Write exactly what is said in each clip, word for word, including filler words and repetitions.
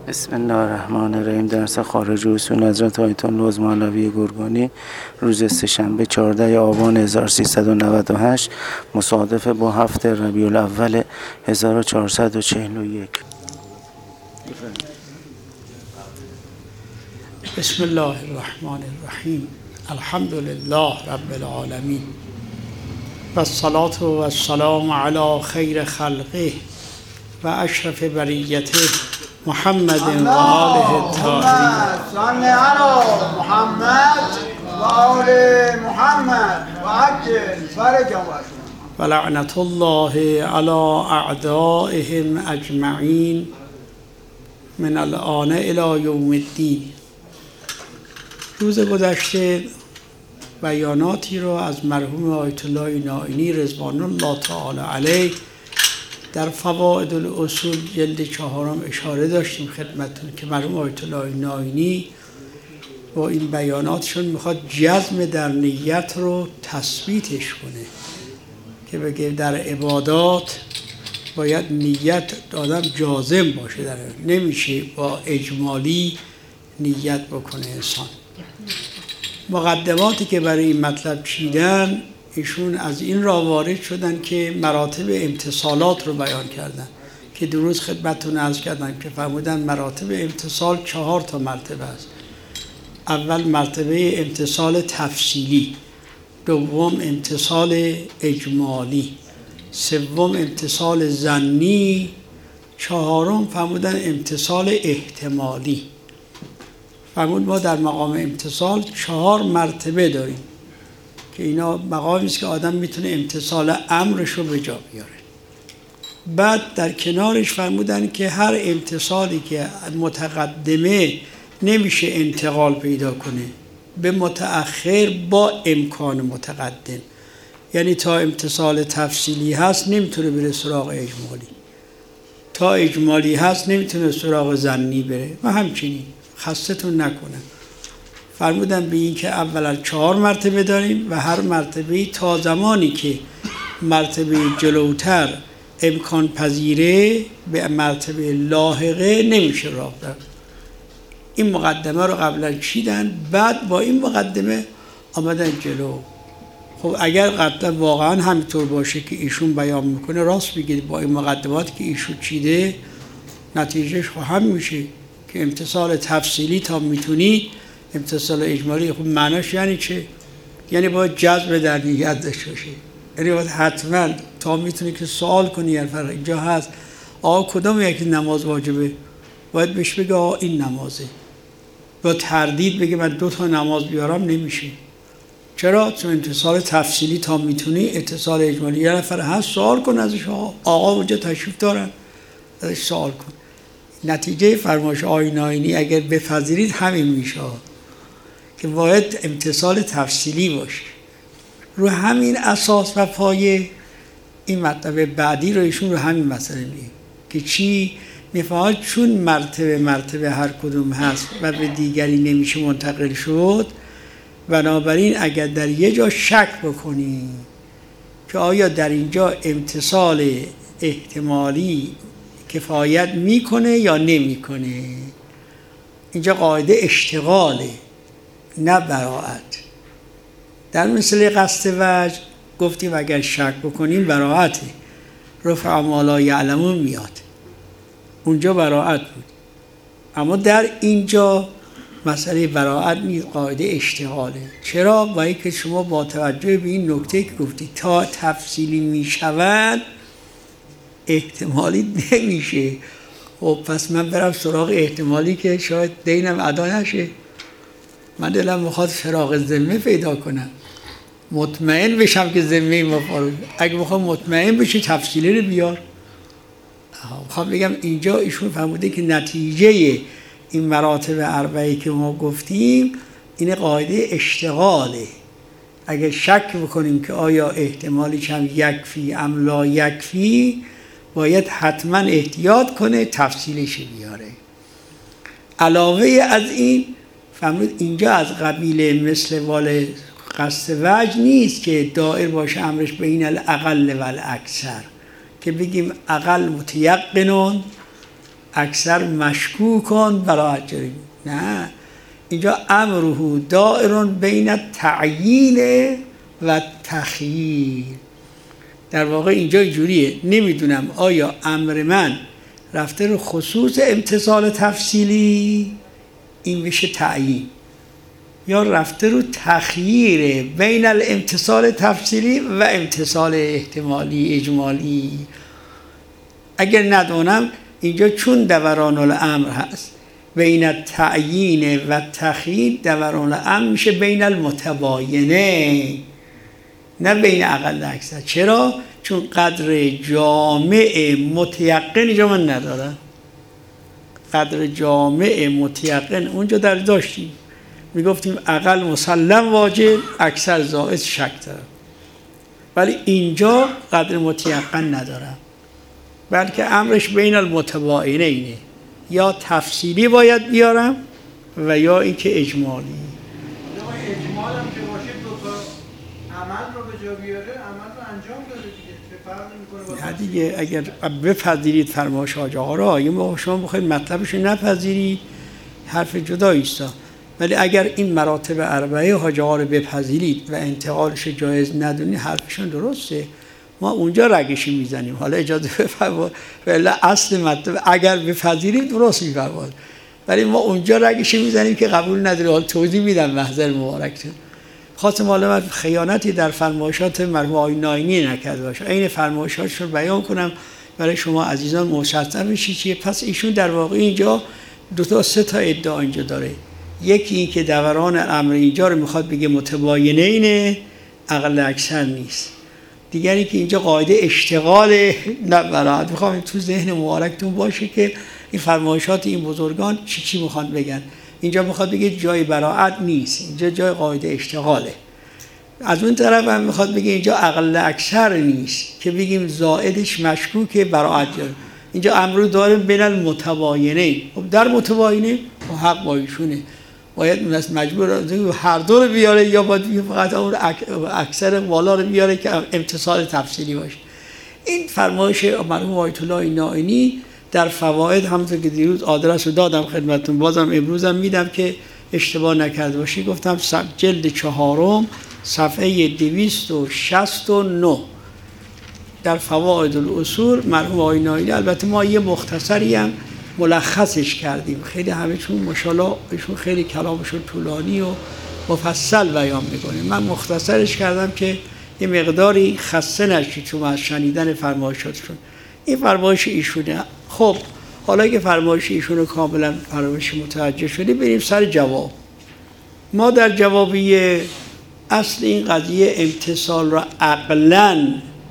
بسم الله الرحمن الرحیم. درس خارج اصول حضرت آیت الله عظمی گرگانی روز سه‌شنبه چهاردهم آبان هزار و سیصد و نود و هشت مصادف با هفته ربیع الاول هزار و چهارصد و چهل و یک. بسم الله الرحمن الرحیم. الحمد لله رب العالمین و الصلاة و السلام علی خیر خلقه و اشرف بریته محمد و آله الطاهرین. صل علی محمد و آل محمد و عجل فرجهم و لعنت الله علی اعدائهم اجمعین من الآن الی یوم الدین. روز گذشته بیاناتی را از مرحوم آیت الله نائینی رضوان الله تعالی علیه در فوائد الاصول جلد چهارم اشاره داشتیم خدمتتون که مرحوم آیت الله نائینی با این بیاناتشون میخواد جزم در نیت رو تثبیتش کنه که بگه در عبادات باید نیت آدم جازم باشه، در نمیشه با اجمالی نیت بکنه انسان. مقدماتی که برای این مطلب چیدن ایشون از این را وارد شدن که مراتب امتصالات رو بیان کردن که دیروز خدمتتون عرض کردن که فرمودن مراتب امتصال چهار تا مرتبه است. اول مرتبه امتصال تفصیلی، دوم امتصال اجمالی، سوم امتصال ظنی، چهارم فرمودن امتصال احتمالی. فرمود ما در مقام امتصال چهار مرتبه داریم که اینا مقامی است که آدم میتونه امتصال امرش رو به جا بیاره. بعد در کنارش فرمودن که هر امتصالی که متقدمه نمیشه انتقال پیدا کنه به متأخر با امکان متقدم، یعنی تا امتصال تفصیلی هست نمیتونه بره سراغ اجمالی، تا اجمالی هست نمیتونه سراغ ظنی بره و همچنین. خستتون نکنه. فرمودن به این که اولا چهار مرتبه داریم و هر مرتبه تا زمانی که مرتبه جلوتر امکان پذیره به مرتبه لاحقه نمیشه راه رفت. این مقدمه رو قبلا چیدن، بعد با این مقدمه آمدن جلو. خب اگر قطعا واقعا همینطور باشه که ایشون بیان میکنه راست بگید، با این مقدمات که ایشون چیده نتیجهش هم میشه که امتصال تفصیلی تا میتونید، امتصال اجمالی. خب معناش یعنی چه؟ یعنی باید جذب در نیت داشته باشه، یعنی باید حتما تا میتونی که سوال کنی یعنی فرق اینجا هست آقا کدام یکی نماز واجبه، باید بهش بگه آقا این نمازه. با تردید بگه من دو تا نماز بیارم نمیشه. چرا؟ چون امتصال تفصیلی تا میتونی، اتصال اجمالی یه نفر هست سوال کن ازش آقا آقا اونجا تشریف دارن ازش سوال کن. نتیجه فرمایش آیت نائینی اگر بپذیرید همین میشه که باید امتصال تفصیلی باشه. رو همین اساس و پایه این مطلب بعدی رو ایشون رو همین مسئله میگه که چی میفهمد چون مرتبه مرتبه هر کدوم هست و به دیگری نمیشه منتقل شد، بنابراین اگر در یه جا شک بکنی که آیا در اینجا امتصال احتمالی کفایت میکنه یا نمیکنه، اینجا قاعده اشتغاله نه براعت. در مثل قصد وجه گفتیم اگر شک بکنیم براعته، رفع ما لا یعلمون میاد، اونجا براعت بود. اما در اینجا مسئله براعت نیست، قاعده اشتغاله. چرا؟ با اینکه شما با توجه به این نکته که گفتید تا تفصیلی میشود احتمالی نمیشه. خب پس من برم سراغ احتمالی که شاید دینم ادا نشه، من دلم میخواد فراغ ذمه پیدا کنم، مطمئن بشم که ذمه ما فارغ. اگه بخوام مطمئن بشی تفصیلی رو بیار. میخوام بگم اینجا ایشون فهمیده که نتیجه این مراتب اربعی که ما گفتیم این قاعده اشتغاله. اگه شک بکنیم که آیا احتمالی چم یکفی ام لا یکفی، باید حتما احتیاط کنه تفصیلش بیاره. علاوه از این فهمید اینجا از قبیل مثل وال قصد وجه نیست که دائر باشه امرش بین الاقل و الاکثر، که بگیم اقل متیقنون اکثر مشکوکن براعت جاری. نه، اینجا امره دائر بین تعیین و تخییر. در واقع اینجا اینجوریه، نمیدونم آیا امر من رفته رو خصوص امتصال تفصیلی، این میشه تعیین، یا رفته رو تخییر بین الامتصال تفصیلی و امتصال احتمالی اجمالی. اگر ندونم اینجا چون دوران الامر هست بین تعیین و تخییر، دوران الامر میشه بین المتباینه، نه بین اقل اکثر. چرا؟ چون قدر جامع متیقن اینجا من ندارم. قدر جامع متیقن اونجا در داشتیم، میگفتیم اقل مسلم واجب، اکثر زائد شک دارم، ولی اینجا قدر متیقن ندارم، بلکه امرش بین المتباینه اینه، یا تفصیلی باید بیارم و یا اینکه اجمالی. اجمال هم که باشه دو تا عمل رو به جا بیاره، عمل رو انجام داره دیگه، چه فرقی میکنه؟ نه دیگه، اگر بپذیرید فرمایش حاج آقا را، اگه ما شما بخواید مطلبش رو نپذیرید حرف جدایی است، ولی اگر این مراتب اربعه حاج آقا رو بپذیرید و انتقالش جایز ندونید، حرفشون درسته، ما اونجا رگشی میزنیم. حالا اجازه بفرمایید، ولی اصل مطلب اگر بپذیرید درست میفرمایید، ولی ما اونجا رگشی میزنیم که قبول نداره. حالا توضیح میدم محضر مبارکتون. خواستم حالا من خیانتی در فرمایشات مرحوم آقای ناینی نکرده باشم، عین فرمایشاتش رو بیان کنم برای شما عزیزان مشخص بشه چیه. پس ایشون در واقع اینجا دو تا سه تا ادعا اینجا داره. یکی این که دوران امر اینجا رو میخواد بگه متباینه اینه، اقل اکثر نیست. دیگری که اینجا قاعده اشتغال نه براعت. میخوام تو ذهن مبارکتون باشه که این فرمایشات این بزرگان چی چی میخوان بگن. اینجا میخواد بگه جای براعت نیست، اینجا جای قاعده اشتغاله. از اون طرف هم میخواد بگه اینجا اقل اکثر نیست که بگیم زائدش مشکوکه براعت جاره. اینجا امر داره بین المتباینه. خب در متباینه و حق با ایشونه، باید مجبور هر دو رو بیاره، یا باید فقط اون اکثر والا رو بیاره که امتصال تفصیلی باشه. این فرمایش مرحوم آیت الله نائینی در فواید، همونطور که دیروز آدرس رو دادم خدمتتون، بازم امروزم میدم که اشتباه نکرده باشی، گفتم جلد چهارم صفحه دویست و شصت و نه در فواید الاصول مرحوم آقای نائینی. البته ما یه مختصری هم ملخصش کردیم، خیلی همه چون ماشاءالله ایشون خیلی کلامشون طولانی و مفصل بیان میکنه، من مختصرش کردم که یه مقداری خسته نشید چون از شنیدن فرمایشاتشون. این فرمایش ایشونه. خب حالا که فرمایش ایشون کاملا فرمایش متوجه شدی، بریم سر جواب. ما در جوابیه اصل این قضیه امتصال را عقلاً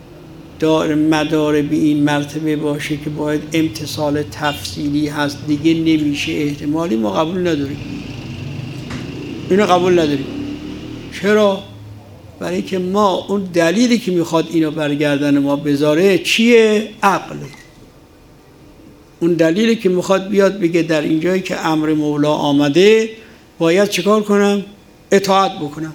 دار مدار به این مرتبه باشه که باید امتصال تفصیلی هست، دیگه نمیشه احتمالی، ما قبول نداریم. اینو قبول نداریم. چرا؟ برای اینکه ما اون دلیلی که میخواد اینو برگردن ما بذاره چیه؟ عقله. اون دلیلی که میخواد بیاد بگه در اینجایی که امر مولا آمده باید چیکار کنم؟ اطاعت بکنم.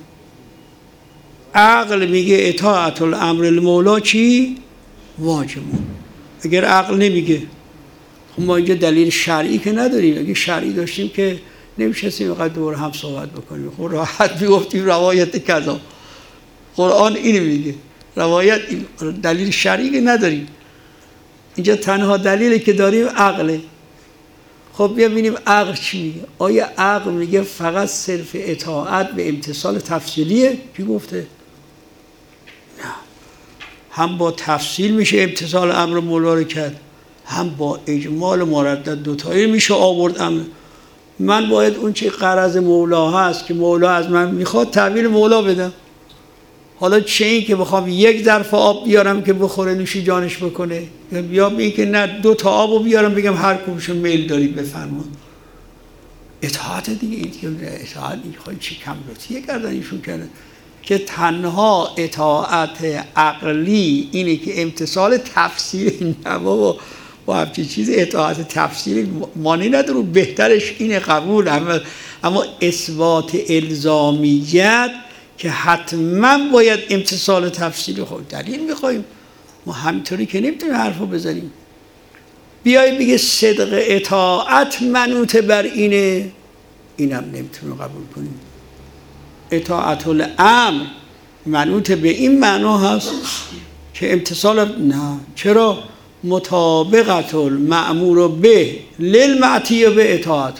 عقل میگه اطاعت الامر المولا چی؟ واجبه. اگر عقل نمیگه، خب ما اینجا دلیل شرعی که نداریم. اگه شرعی داشتیم که نمیشستیم اینقدر دور هم صحبت بکنیم، خب راحت میگفتیم روایت کذا. قرآن اینو میگه، روایت دلیل شرعی که نداریم. اینجا تنها دلیلی که داریم عقله. خب بیا ببینیم عقل چی میگه. آیا عقل میگه فقط صرف اطاعت به امتصال تفصیلیه؟ کی گفته؟ نه، هم با تفصیل میشه امتصال امر مولا رو کرد، هم با اجمال مردد دوتایی میشه آورد امر. من باید اون چی غرض مولا هست که مولا از من میخواد تعبیر مولا بدم. حالا چه این که بخوام یک ظرف آب بیارم که بخوره نوشی جانش بکنه، یا این که نه دو تا آبو بیارم بگم هر کدومشو میل دارید بفرمایید. اطاعت دیگه. این که اطاعت این چی کم لطفیه کردن ایشون کردن که تنها اطاعت عقلی اینه که امتصال تفسیری نه بابا، با همچین چیز اطاعت تفسیری معنی نداره، بهترش اینه قبول. اما اما اثبات الزامیت که حتما باید امتصال تفصیلی، خود دلیل میخوایم. ما همینطوری که نمیتونیم حرفو بزنیم. بیای بگه صدق اطاعت منوط بر اینه، اینم نمیتونه قبول کنیم. اطاعت الامر منوط به این معنا هست که امتثال، نه. چرا؟ مطابقت المأمور به للمعطی به اطاعت،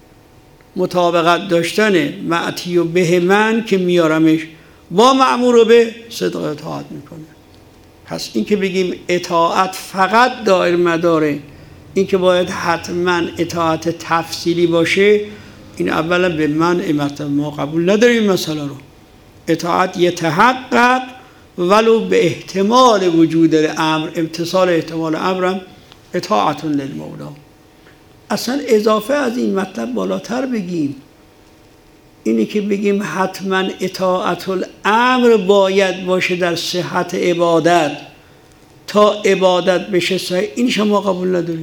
مطابقت داشتن معطی به من که میارمش با مأمور به صدق اطاعت میکنه. پس این که بگیم اطاعت فقط دایر مداره این که باید حتما اطاعت تفصیلی باشه، این اولا به من امت ما قبول نداریم مسئله رو. اطاعت یتحقق ولو به احتمال وجود امر، امتصال احتمال امرم اطاعت للمولا. اصلا اضافه از این مطلب بالاتر بگیم، اینی که بگیم حتما اطاعت الامر باید باشه در صحت عبادت تا عبادت بشه صحیح، این شما قبول نداریم.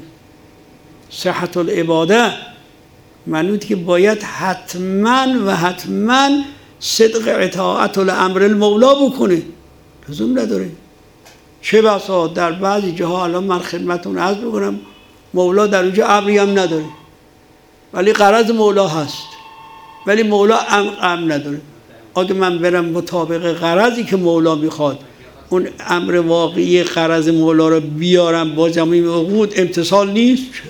صحت العباده منوط که باید حتما و حتما صدق اطاعت الامر المولا بکنه، لزوم نداره. چه بسا در بعضی جاها، الان من خدمتون عرض بکنم، مولا در اونجا امری هم نداره ولی غرض مولا هست، ولی مولا امر نداره. اگه من برم مطابق غرضی که مولا میخواد اون امر واقعی غرض مولا رو بیارم با جمعی عقود، امتصال نیست. چرا؟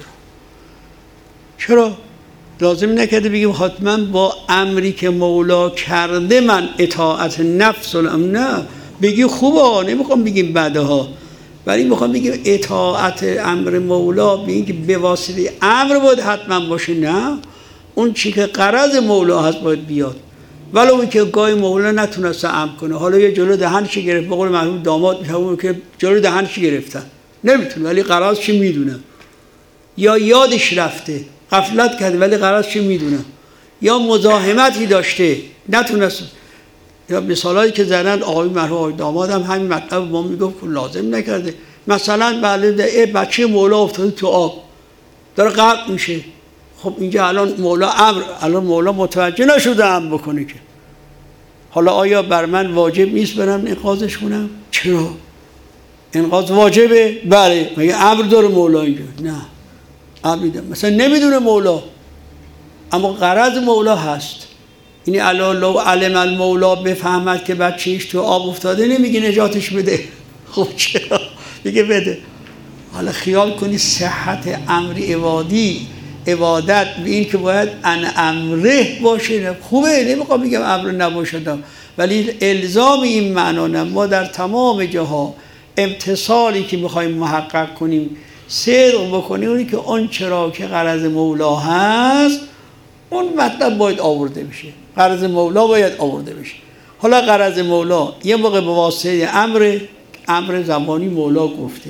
چرا؟ لازم نکرده بگیم حتما با امری که مولا کرده من اطاعت نفس الامر، نه. بگی خوبه، نمیخوام بگیم بعدها، ولی میخوام بگیم اطاعت امر مولا به این که به واسطه امر باید حتما باشه، نه. اون چی که غرض مولا هست باید بیاد، ولو این که گاهی مولا نتونسته امر کنه. حالا یه جلو دهنش گرفت، به قول مرحوم داماد میگه که جلو دهنش گرفتن، نمیتونه ولی غرض چی میدونه، یا یادش رفته غفلت کرده ولی غرض چی میدونه، یا مزاحمتی داشته نتونست. یا مثالایی که زدن آقای مرحوم آقای داماد هم همین مطلب ما میگفت که لازم نکرده. مثلا بله بچه مولا افتاده تو آب داره غرق میشه، خب اینجا الان مولا امر، الان مولا متوجه نشده امر بکنه که، حالا آیا بر من واجب نیست برم انقاذش کنم؟ چرا؟ انقاذ واجبه؟ بله. مگه امر داره مولا اینجا؟ نه، امر میدم. مثلا نمیدونه مولا اما غرض مولا هست. یعنی الان لو علم المولا بفهمد که بچه‌اش تو آب افتاده نمیگه نجاتش بده، خب چرا؟ میگه بده. حالا خیال کنی صحت امر عبادی، عبادت به این که باید ان امره باشه، خوبه، نمیخوام بگم امر نباشه، ولی الزام این معنا نه. ما در تمام جاها امتصالی که میخوایم محقق کنیم، صدق بکنیم، اونی که اون چرا که غرض مولا هست اون مطلب باید آورده بشه، غرض مولا باید آورده بشه. حالا غرض مولا یه موقع به واسطه امر امر زبانی مولا گفته،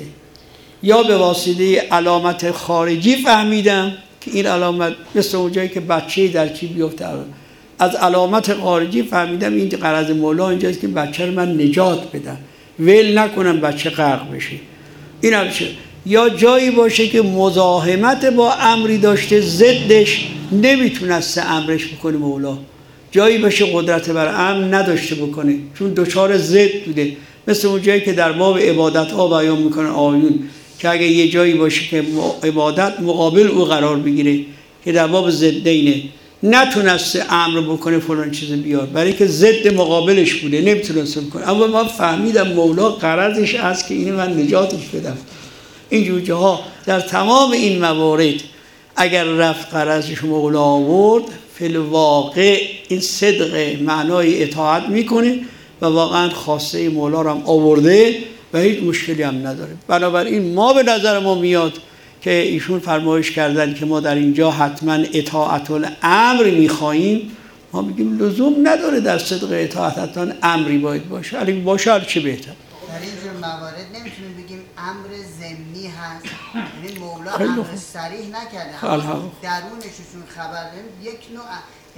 یا به واسطه علامت خارجی فهمیدم که این علامت مثل اونجایی که بچه در چی بیفته، از علامت خارجی فهمیدم این غرض مولا اینجاست که بچه رو من نجات بدم، ول نکنم بچه غرق بشه. این هم چه؟ یا جایی باشه که مزاحمت با امری داشته، ضدش نمیتونسته امرش بکنه مولا، جایی باشه قدرت بر امر نداشته بکنه چون دچار ضد بوده، مثل اون جایی که در باب عبادت ها بیان میکنن آیون که اگه یه جایی باشه که عبادت مقابل او قرار بگیره که در باب ضدینه، نتونسته امر بکنه فلان چیز بیار برای که ضد مقابلش بوده نمیتونسته بکنه، اما من فهمیدم مولا غرضش هست که اینو من نجاتش بدم. اینجور جاها در تمام این موارد اگر رفت غرضش مولا آورد، فی الواقع این صدق معنای اطاعت میکنه و واقعا خواسته مولا رو هم آورده و هیچ مشکلی هم نداره. بنابراین ما به نظر ما میاد که ایشون فرمایش کردن که ما در اینجا حتما اطاعت الامر میخواییم، ما میگیم لزوم نداره در صدق اطاعت حتما امری باید باشه، اگه باشه هر چی بهتر. در اینجور موارد نمیتونیم بگیم امر ضمنی هست، یعنی مولا امر صریح نکرده، درونشون خبر نمید یک نوع،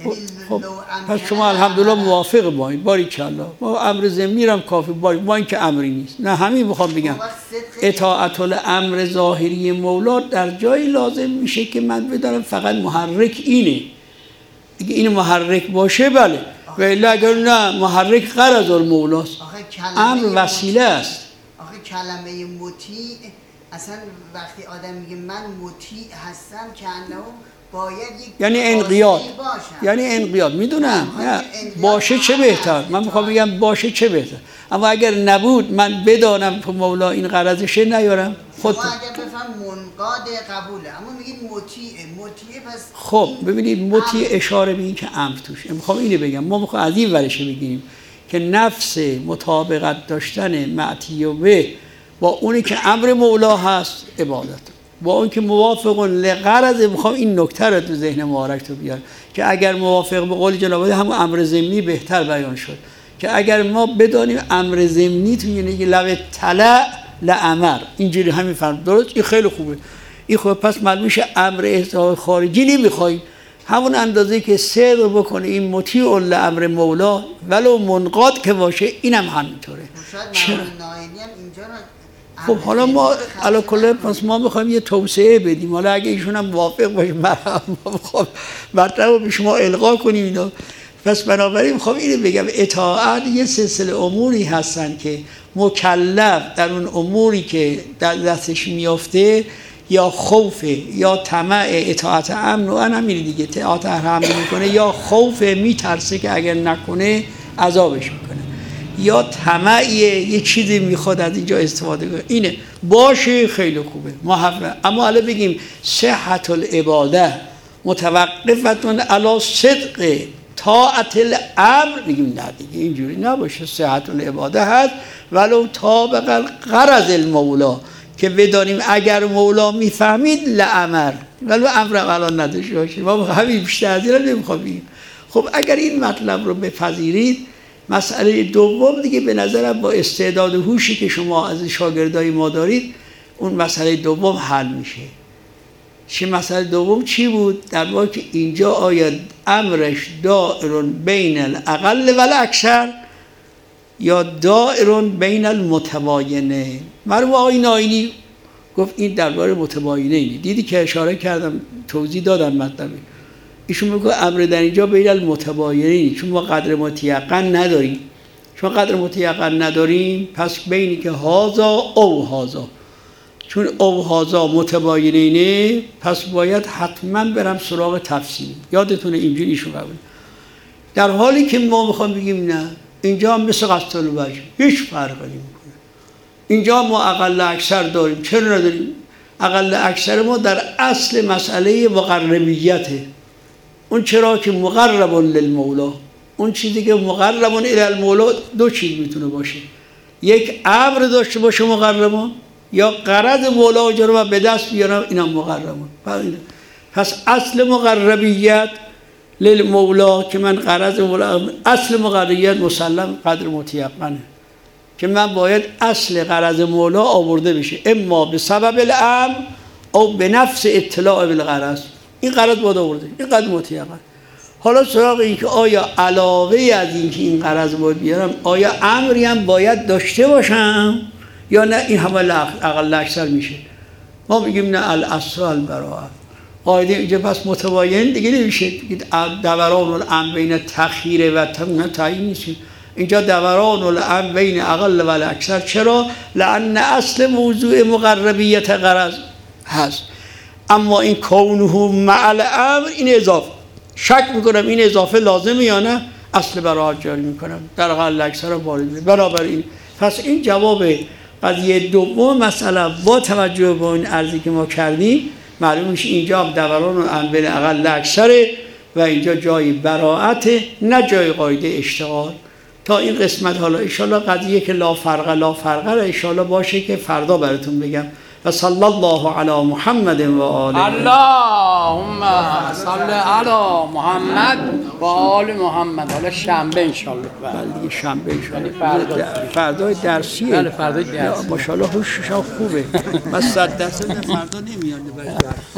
خب پس شما الحمدلله موافق باید، باریکالله، ما امر ضمنی هم کافی باید، با اینکه امری نیست. نه همین میخوام بگم اطاعت الامر ظاهری مولا در جایی لازم میشه که من بدارم فقط محرک اینه، اگه این محرک باشه بله، و الا اگر نه محرک غرض المولاست، امر وسیله است. آخه کلمه مطیع اصلا وقتی آدم میگه من مطیع هستم که انه باید یک یعنی انقیاد، باشم. یعنی انقیاد. میدونم نه باشه چه بهتر، من میخوام بگم باشه چه بهتر، اما اگر نبود من بدانم که مولا این غرضشه نیارم خود. اما اگر بفهم منقاد قبوله، اما میگید مطیع مطیع پس. خب ببینید مطیع اشاره به این که امر توش. میخوام اینو بگم، ما میخوام از این ورشه بگیریم که نفس مطابقت داشتن معطی به با اونی که امر مولا هست عبادت، با اون که موافق لغرض. میخوام این نکته رو تو ذهن مبارک تو بیار که اگر موافق به قول جناب هم امر ضمنی بهتر بیان شد، که اگر ما بدانیم امر ضمنی تو یعنی که لو طلع لامر، اینجوری همین فرم درست، این خیلی خوبه. این خوبه پس معلوم میشه امر احتیاط خارجی نمیخوایم، همون اندازه که صدق بکنه این مطیع لامر مولا ولو منقاد که باشه، اینم همینطوره. چرا؟ خب حالا ما علا کله پس ما میخوایم یه توسعه بدیم، حالا اگه ایشون هم موافق باشه ما میخوام مطلب رو به شما القا کنیم اینا. پس بنابراین میخوام اینو بگم اطاعت یه سلسله اموری هستن که مکلف در اون اموری که در دستش میافته یا خوف یا طمع اطاعت امن و ان همین دیگه اطاعت حمل میکنه، یا خوف میترسه که اگر نکنه عذابش میکنه، یا طمعیه یه چیزی میخواد از اینجا استفاده کنه. اینه باشه خیلی خوبه محفظ. اما حالا بگیم صحت العباده متوقفتون علی صدق طاعت الامر، بگیم نه دیگه اینجوری نباشه. صحت العباده هست ولو طابق الغرض المولا، که بدانیم اگر مولا میفهمید لامر ولو امر الان نداشته باشه. ما همین بیشتر از این رو نمیخوام بگیم. خب اگر این مطلب رو بپذیرید، مسئله دوم دیگه به نظرم با استعداد و هوشی که شما از شاگردای ما دارید، اون مسئله دوم حل میشه. چه مسئله دوم چی بود؟ در واقع که اینجا آیا امرش دائر بین الاقل و الاکثر یا دائر بین المتباینه. مرحوم آقای ناینی گفت این درباره متباینه اینه. دیدی که اشاره کردم توضیح دادم مطلبی. ایشون میگه امر در اینجا بین المتباینه، چون ما قدر متیقن نداریم. چون قدر متیقن نداریم پس بینی که هازا او هازا، چون او هازا متباینه پس باید حتما برم سراغ تفسیر. یادتونه اینجوری ایشون قبول. در حالی که ما میخوام بگیم نه، اینجا هم مثل قصد الوجه هیچ فرقی نمیکنه. اینجا ما اقل اکثر داریم. چرا نداریم؟ اقل اکثر ما در اصل مسئله مقربیته. اون چرا که مقرب للمولا، اون چیزی که مقرب الی المولا دو چیز میتونه باشه، یک امر داشته باشه مقربان، یا غرض مولا رو من به دست بیارم اینم مقربان. پس اصل مقربیت للمولا که من غرض مولا، اصل مقربیت مسلم قدر متیقنه که من باید اصل غرض مولا آورده بشه، اما به سبب الامر او به نفس اطلاع بالغرض. این غرض باید آورده، این قدر متیقن. حالا سراغ این که آیا علاوه از این که این غرض باید بیارم، آیا امری هم باید داشته باشم یا نه این همه اقل اکثر میشه. ما میگیم نه الاصل البراءه. قاعده اینجا پس متباین دیگه نمیشه. دوران الامر بین تخییر و تعیین نیست. اینجا دوران الامر بین اقل و اکثر. چرا؟ لان اصل موضوع مقربیت غرض هست. اما این کونه مع الامر این اضافه، شک میکنم این اضافه لازمه یا نه، اصل براعت جاری میکنم در اقل اکثر وارد. بنابراین پس این جواب قضیه دوم مسئله با توجه به این عرضی که ما کردیم معلوم میشه اینجا دوران الامر بین اقل اکثره و اینجا جای براعت نه جای قاعده اشتغال. تا این قسمت حالا انشالله قضیه که لا فرق لا فرق را انشالله باشه که فردا براتون بگم. و صلی الله علی محمد و آله. اللهم صل علی محمد و آل محمد. حالا شنبه انشالله. بله دیگه شنبه انشالله. فردا فردای درسیه. بله فردای درسی. ماشاءالله هوشش خوبه. من صد درصد فردا نمیاد.